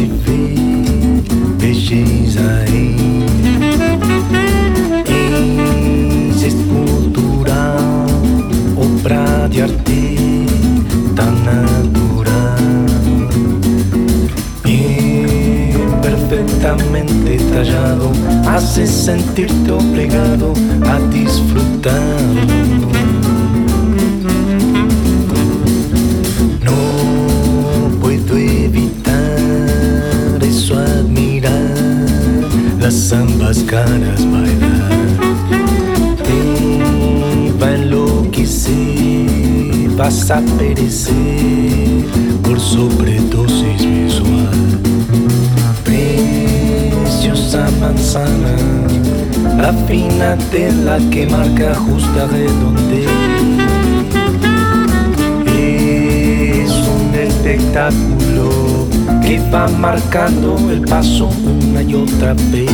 se vê belleza em escultura, obra de arte tan natural, imperfectamente tallado, hace sentirte obligado a disfrutar. No puedo evitar eso, admirar las ambas caras bailar. Te va a enloquecer, vas a perecer por sobredosis visual. Preciosa manzana, la fina tela que marca justa redondez. Es un espectáculo que va marcando el paso una y otra vez.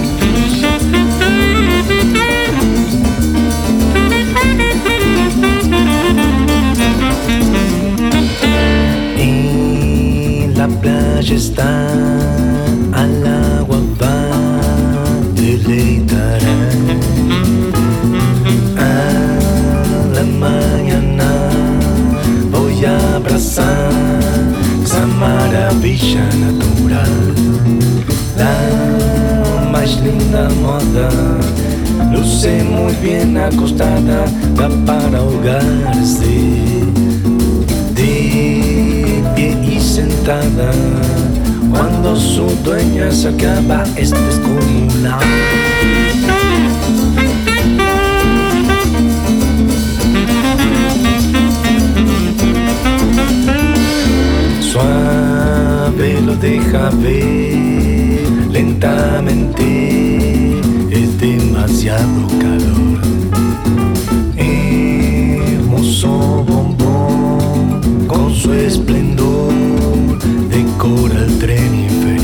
En la playa está, al agua va, deleitará. A la mañana voy a abrazar esa maravilla natural, la más linda moda, luce muy bien acostada, da para ahogarse, de pie y sentada, cuando su dueña se acaba es descomunal. Suave lo deja ver, lentamente es demasiado calor. Hermoso bombón con su esplendor decora el tren inferior.